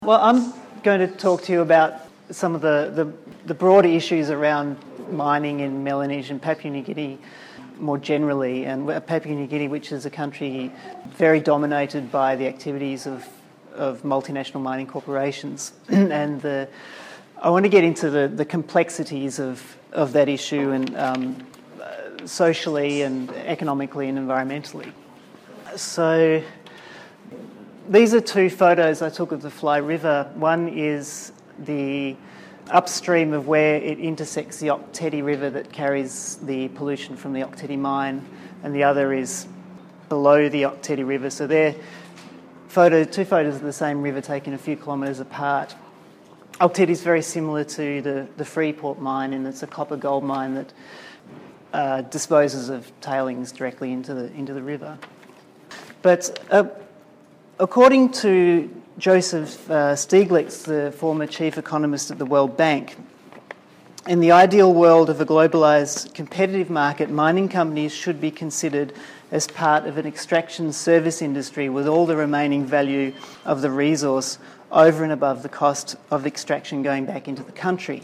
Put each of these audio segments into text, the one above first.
Well, I'm going to talk to you about some of the broader issues around mining in Melanesia and Papua New Guinea more generally, and Papua New Guinea, which is a country very dominated by the activities of multinational mining corporations. And I want to get into the complexities of that issue and socially and economically and environmentally. So these are two photos I took of the Fly River. One is the upstream of where it intersects the Ok Tedi River that carries the pollution from the Ok Tedi mine, and the other is below the Ok Tedi River. So they're two photos of the same river taken a few kilometres apart. Ok Tedi is very similar to the Freeport mine, and it's a copper gold mine that disposes of tailings directly into the river. But according to Joseph Stiglitz, the former chief economist at the World Bank, in the ideal world of a globalised competitive market, mining companies should be considered as part of an extraction service industry with all the remaining value of the resource over and above the cost of extraction going back into the country.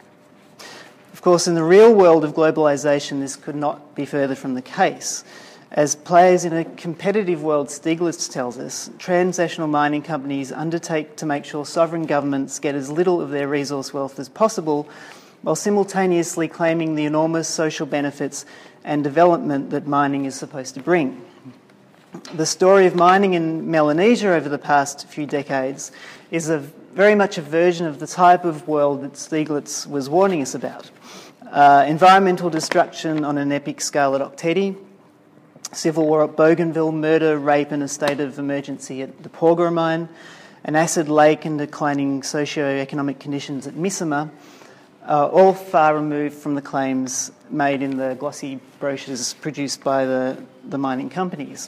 Of course, in the real world of globalisation, this could not be further from the case. As players in a competitive world, Stiglitz tells us, transnational mining companies undertake to make sure sovereign governments get as little of their resource wealth as possible, while simultaneously claiming the enormous social benefits and development that mining is supposed to bring. The story of mining in Melanesia over the past few decades is very much a version of the type of world that Stiglitz was warning us about. Environmental destruction on an epic scale at Ok Tedi, civil war at Bougainville, murder, rape and a state of emergency at the Porgera mine, an acid lake and declining socio-economic conditions at Misima, all far removed from the claims made in the glossy brochures produced by the mining companies.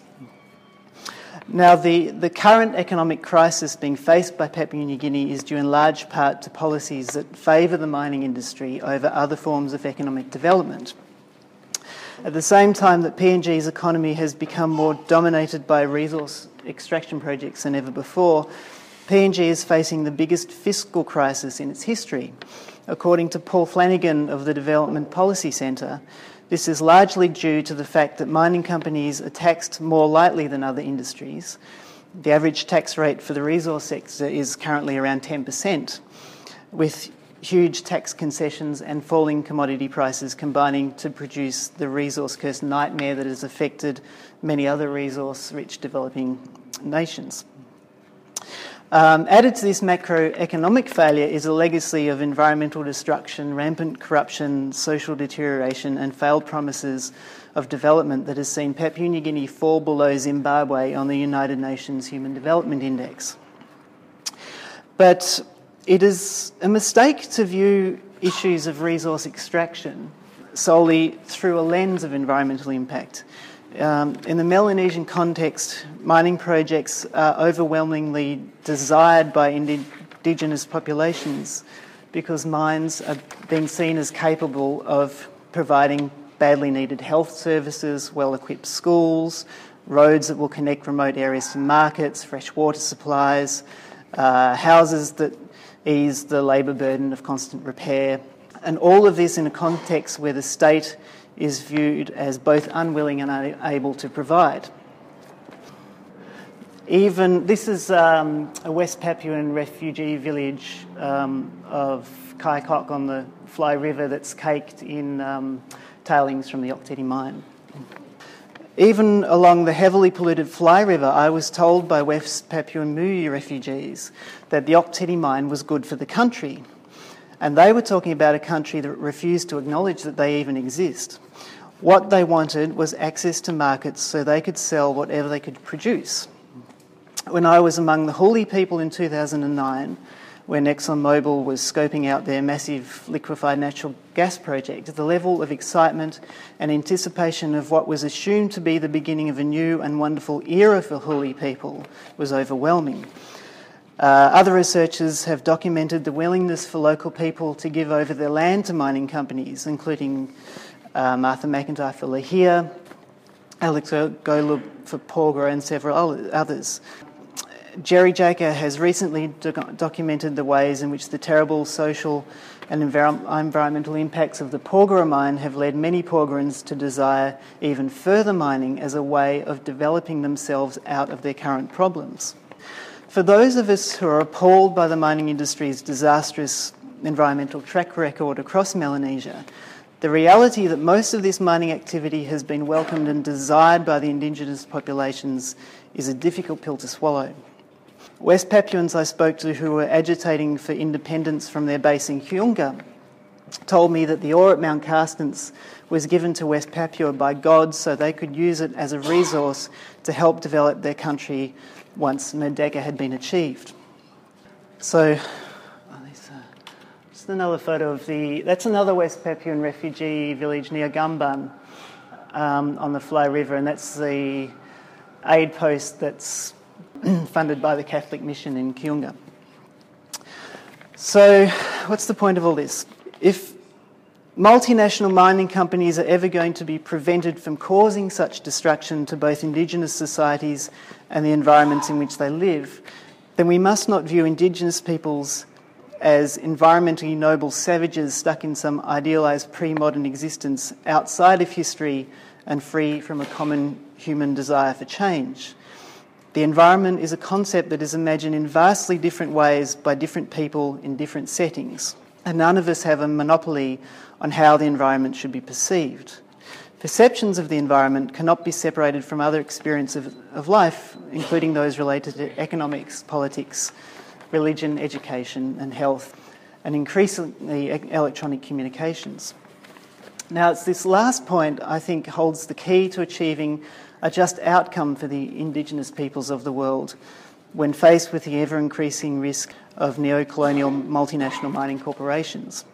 Now, the current economic crisis being faced by Papua New Guinea is due in large part to policies that favour the mining industry over other forms of economic development. At the same time that PNG's economy has become more dominated by resource extraction projects than ever before, PNG is facing the biggest fiscal crisis in its history. According to Paul Flanagan of the Development Policy Centre, this is largely due to the fact that mining companies are taxed more lightly than other industries. The average tax rate for the resource sector is currently around 10%, with huge tax concessions and falling commodity prices combining to produce the resource-cursed nightmare that has affected many other resource-rich developing nations. Added to this macroeconomic failure is a legacy of environmental destruction, rampant corruption, social deterioration and failed promises of development that has seen Papua New Guinea fall below Zimbabwe on the United Nations Human Development Index. But it is a mistake to view issues of resource extraction solely through a lens of environmental impact. In the Melanesian context, mining projects are overwhelmingly desired by indigenous populations because mines are being seen as capable of providing badly needed health services, well-equipped schools, roads that will connect remote areas to markets, fresh water supplies, houses that ease the labour burden of constant repair, and all of this in a context where the state is viewed as both unwilling and unable to provide. This is a West Papuan refugee village of Kai Kok on the Fly River that's caked in tailings from the Ok Tedi mine. Even along the heavily polluted Fly River, I was told by West Papuan Muyu refugees that the Ok Tedi mine was good for the country. And they were talking about a country that refused to acknowledge that they even exist. What they wanted was access to markets so they could sell whatever they could produce. When I was among the Huli people in 2009, when ExxonMobil was scoping out their massive liquefied natural gas project, the level of excitement and anticipation of what was assumed to be the beginning of a new and wonderful era for Huli people was overwhelming. Other researchers have documented the willingness for local people to give over their land to mining companies, including Martha McIntyre for Lihir, Alex Golub for Porgera and several others. Jerry Jaker has recently documented the ways in which the terrible social and environmental impacts of the Porgera mine have led many Porgerans to desire even further mining as a way of developing themselves out of their current problems. For those of us who are appalled by the mining industry's disastrous environmental track record across Melanesia, the reality that most of this mining activity has been welcomed and desired by the Indigenous populations is a difficult pill to swallow. West Papuans I spoke to who were agitating for independence from their base in Huunga told me that the ore at Mount Carstens was given to West Papua by God so they could use it as a resource to help develop their country once Merdeka had been achieved. So, just another photo of that's another West Papuan refugee village near Gumban on the Fly River, and that's the aid post that's funded by the Catholic Mission in Kiunga. So, what's the point of all this? If multinational mining companies are ever going to be prevented from causing such destruction to both Indigenous societies and the environments in which they live, then we must not view Indigenous peoples as environmentally noble savages stuck in some idealised pre-modern existence outside of history and free from a common human desire for change. The environment is a concept that is imagined in vastly different ways by different people in different settings, and none of us have a monopoly on how the environment should be perceived. Perceptions of the environment cannot be separated from other experiences of life, including those related to economics, politics, religion, education and health, and increasingly electronic communications. Now, it's this last point I think holds the key to achieving a just outcome for the Indigenous peoples of the world when faced with the ever-increasing risk of neo-colonial multinational mining corporations.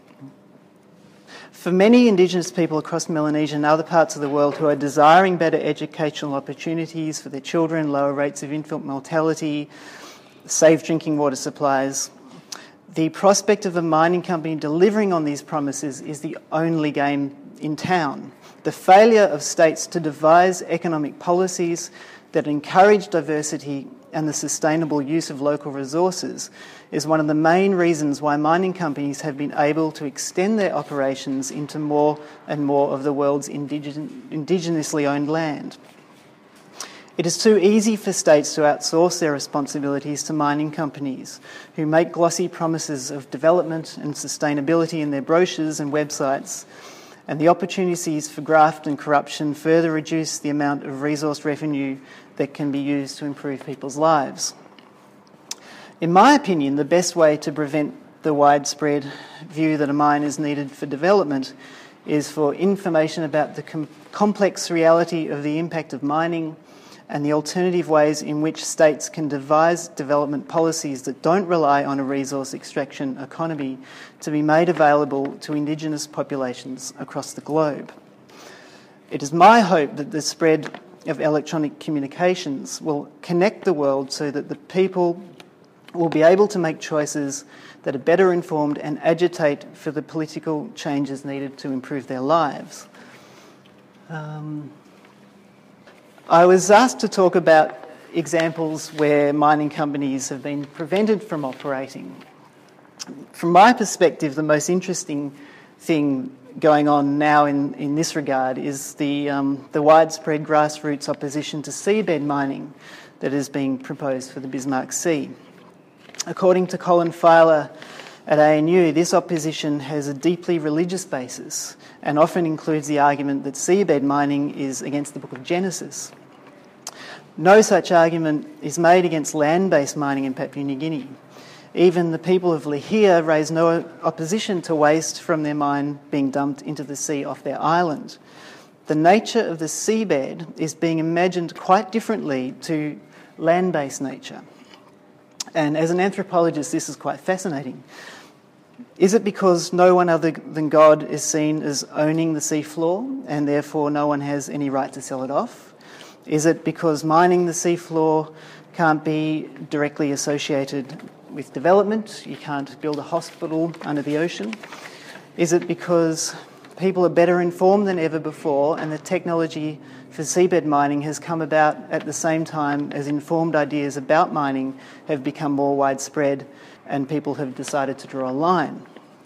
For many Indigenous people across Melanesia and other parts of the world who are desiring better educational opportunities for their children, lower rates of infant mortality, safe drinking water supplies, the prospect of a mining company delivering on these promises is the only game in town. The failure of states to devise economic policies that encourage diversity and the sustainable use of local resources is one of the main reasons why mining companies have been able to extend their operations into more and more of the world's indigenously owned land. It is too easy for states to outsource their responsibilities to mining companies who make glossy promises of development and sustainability in their brochures and websites, and the opportunities for graft and corruption further reduce the amount of resource revenue that can be used to improve people's lives. In my opinion, the best way to prevent the widespread view that a mine is needed for development is for information about the complex reality of the impact of mining and the alternative ways in which states can devise development policies that don't rely on a resource extraction economy to be made available to Indigenous populations across the globe. It is my hope that the spread of electronic communications will connect the world so that the people will be able to make choices that are better informed and agitate for the political changes needed to improve their lives. I was asked to talk about examples where mining companies have been prevented from operating. From my perspective, the most interesting thing going on now in this regard is the widespread grassroots opposition to seabed mining that is being proposed for the Bismarck Sea. According to Colin Feiler at ANU, this opposition has a deeply religious basis and often includes the argument that seabed mining is against the Book of Genesis. No such argument is made against land-based mining in Papua New Guinea. Even the people of Lihir raise no opposition to waste from their mine being dumped into the sea off their island. The nature of the seabed is being imagined quite differently to land-based nature. And as an anthropologist, this is quite fascinating. Is it because no one other than God is seen as owning the seafloor and therefore no one has any right to sell it off? Is it because mining the seafloor can't be directly associated with development? You can't build a hospital under the ocean? Is it because people are better informed than ever before, and the technology for seabed mining has come about at the same time as informed ideas about mining have become more widespread and people have decided to draw a line.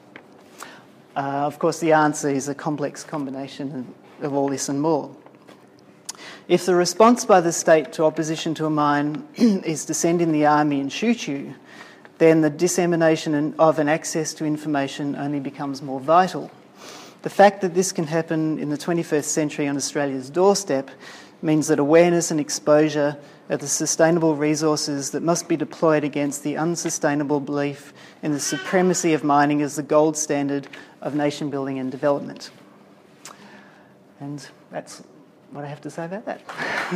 Of course, the answer is a complex combination of all this and more. If the response by the state to opposition to a mine is to send in the army and shoot you, then the dissemination of and access to information only becomes more vital. The fact that this can happen in the 21st century on Australia's doorstep means that awareness and exposure are the sustainable resources that must be deployed against the unsustainable belief in the supremacy of mining as the gold standard of nation building and development. And that's what I have to say about that.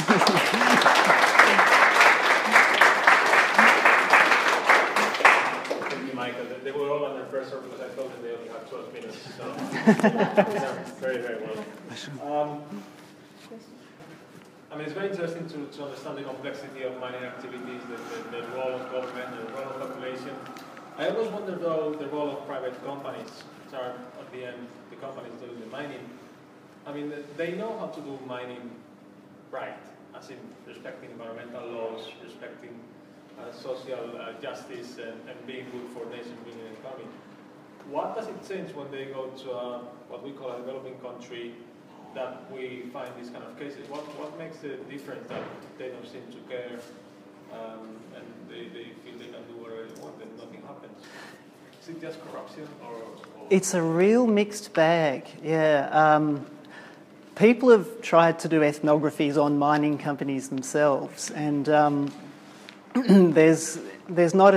Thank you, Michael. They were all under pressure because I told them they only have 12 minutes. So very, very well. I mean, it's very interesting to understand the complexity of mining activities, the role of government, the role of population. I always wonder, though, the role of private companies, which are, at the end, the companies doing the mining. I mean, they know how to do mining right, as in respecting environmental laws, respecting social justice, and being good for nation building and economy. What does it change when they go to what we call a developing country that we find these kind of cases? What makes the difference that they don't seem to care and they feel they can do whatever they want and nothing happens? Is it just corruption or? It's a real mixed bag, yeah. People have tried to do ethnographies on mining companies themselves, and there's not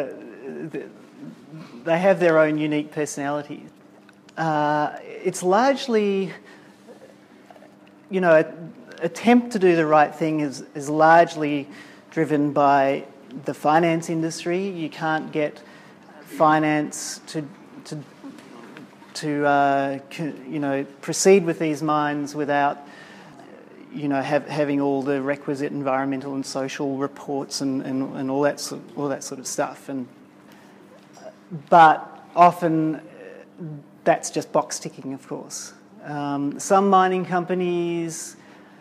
they have their own unique personalities. It's largely, attempt to do the right thing is largely driven by the finance industry. You can't get finance to proceed with these mines without having all the requisite environmental and social reports and all that sort of stuff. But often that's just box ticking, of course. Some mining companies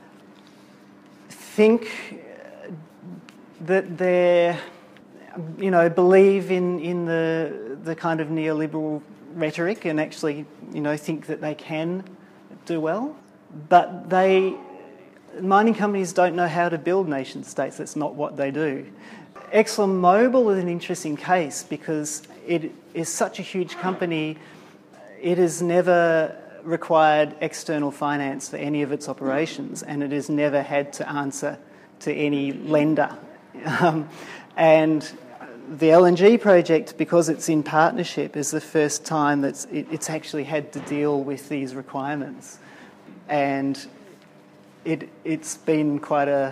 think that they're, believe in the kind of neoliberal rhetoric and actually, think that they can do well. But mining companies don't know how to build nation states. That's not what they do. ExxonMobil is an interesting case because it is such a huge company. It has never required external finance for any of its operations, and it has never had to answer to any lender. And the LNG project, because it's in partnership, is the first time that it's actually had to deal with these requirements. And it's been quite a...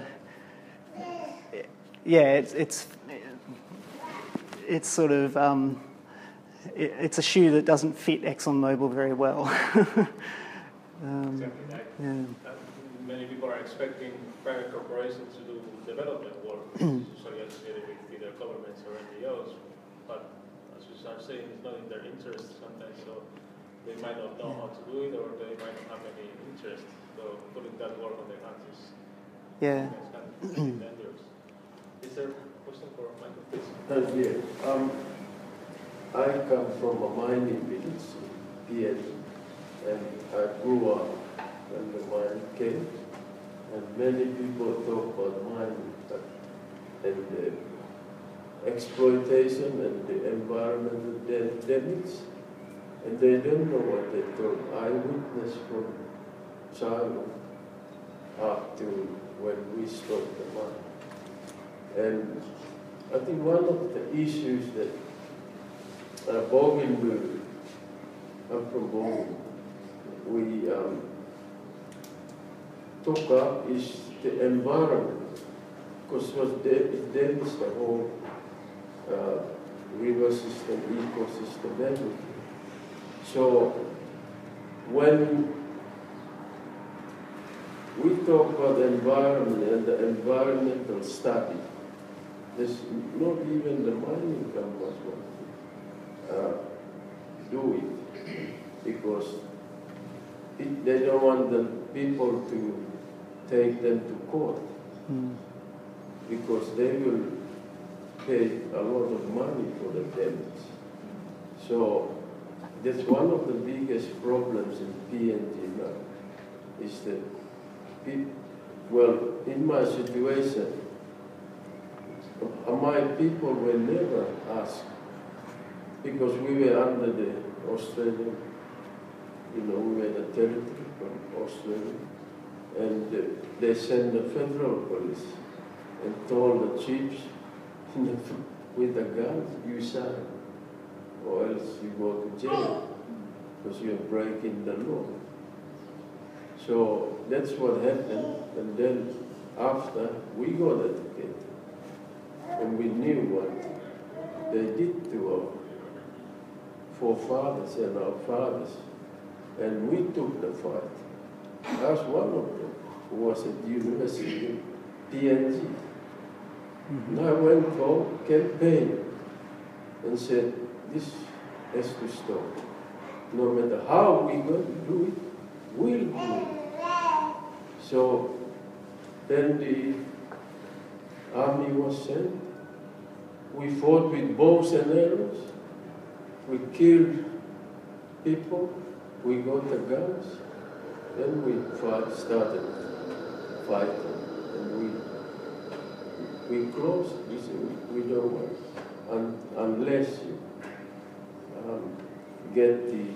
Yeah, it's sort of... it's a shoe that doesn't fit ExxonMobil very well. Exactly. Many people are expecting private corporations to do development work, usually associated with either governments or NGOs, but as you are saying, it's not in their interest sometimes, so they might not know how to do it, or they might not have any interest. So putting that work on their hands is kind of dangerous. Is there a question for Michael, please? I come from a mining village, Piet, and I grew up when the mine came. And many people talk about mining and the exploitation and the environmental damage, and they don't know what they talk. I witnessed from childhood up to when we stopped the mine. And I think one of the issues that Bougainville, I'm from Bougainville, we took up is the environment, because it damaged the whole river system, ecosystem, everything. So when we talk about the environment and the environmental study, there's not even the mining companies want to do it, because they don't want the people to take them to court because they will pay a lot of money for the damage. So that's one of the biggest problems in PNG now, is that well, in my situation, my people were never asked, because we were under the Australian, we were the territory from Australia, and they sent the federal police and told the chiefs with the guns, you sign, or else you go to jail because you're breaking the law. So that's what happened, and then after we got educated, and we knew what they did to our forefathers and our fathers, and we took the fight. I was one of them who was at university, PNG. And I went home, campaigned, and said, this has to stop. No matter how we're going to do it, we'll do it. So then the army was sent. We fought with bows and arrows. We killed people. We got the guns. Then we started fighting. And we closed. We said, we don't want, unless you get the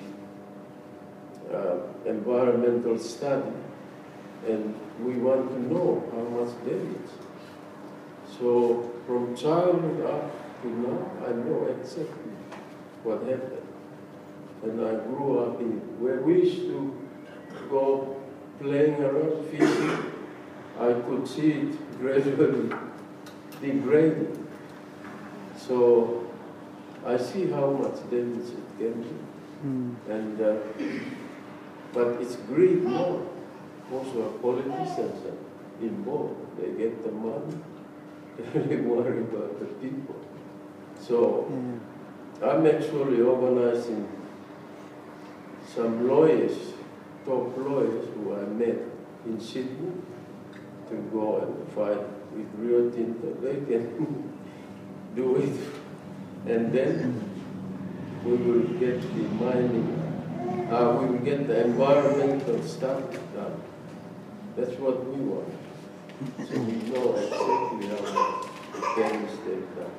environmental study, and we want to know how much damage. So from childhood up to now, I know exactly what happened. And I grew up in where we used to go playing around, fishing. I could see it gradually degrading. So I see how much damage it can do. And but it's greed more. Also, politicians are involved. They get the money. They worry about the people. So I'm actually organizing some lawyers, top lawyers who I met in Sydney, to go and fight with Rio Tinto. They can do it, and then we will get the mining, we will get the environmental stuff done. That's what we want. So we know exactly how much damage they've done.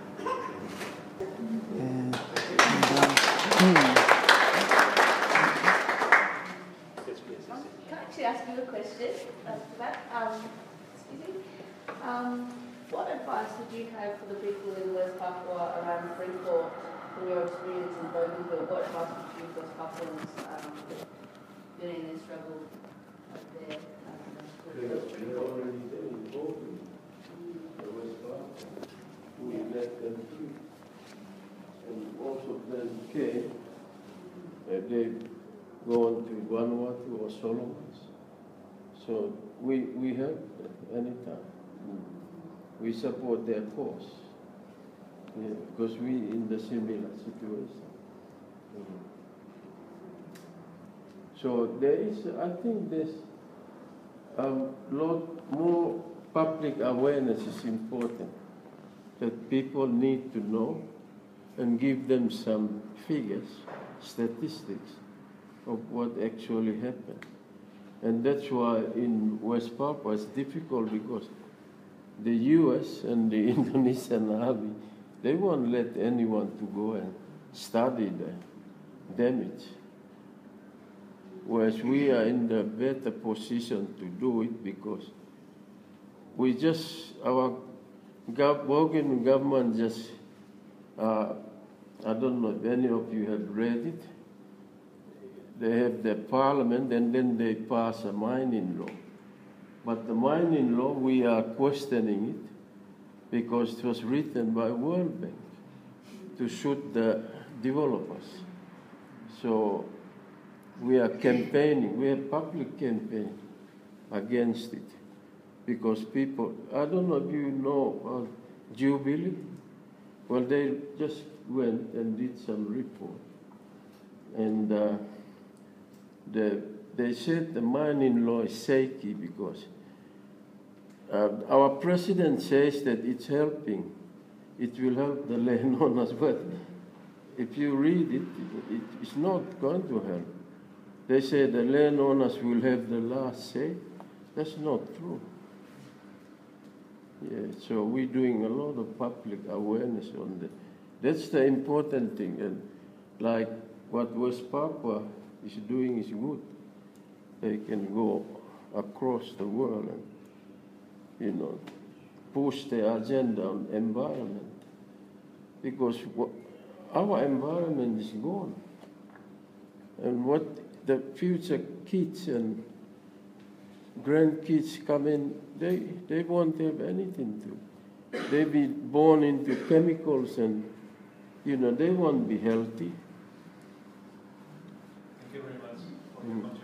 Can I actually ask you a question after that? Excuse me. What advice would you have for the people in West Papua around Freeport, from your experience in Bougainville? What advice would you give those Papuans been in their struggle up there? They're already there involved in the West Papua. We let them too. And most of them came, they've gone to Vanuatu or Solomons. So we help them anytime. We support their cause. Yeah, because we in the similar situation. So there is, I think there's a lot more public awareness is important, that people need to know and give them some figures, statistics of what actually happened. And that's why in West Papua it's difficult, because the US and the Indonesian Army, they won't let anyone to go and study the damage. Whereas we are in the better position to do it, because we just, our Bogan government just, I don't know if any of you have read it. They have the parliament and then they pass a mining law. But the mining law, we are questioning it because it was written by World Bank to suit the developers. So we are campaigning, we have public campaign against it, because people, I don't know if you know about Jubilee. Well, they just went and did some report, and the they said the mining law is shaky because our president says that it's helping. It will help the landowners, but if you read it, it's not going to help. They say the landowners will have the last say. That's not true. Yeah, so we're doing a lot of public awareness on that. That's the important thing. And like what West Papua is doing is good. They can go across the world and, push the agenda on environment. Because our environment is gone. And what the future kids and grandkids come in, they won't have anything to. They be born into chemicals and, they won't be healthy. Thank you very much for your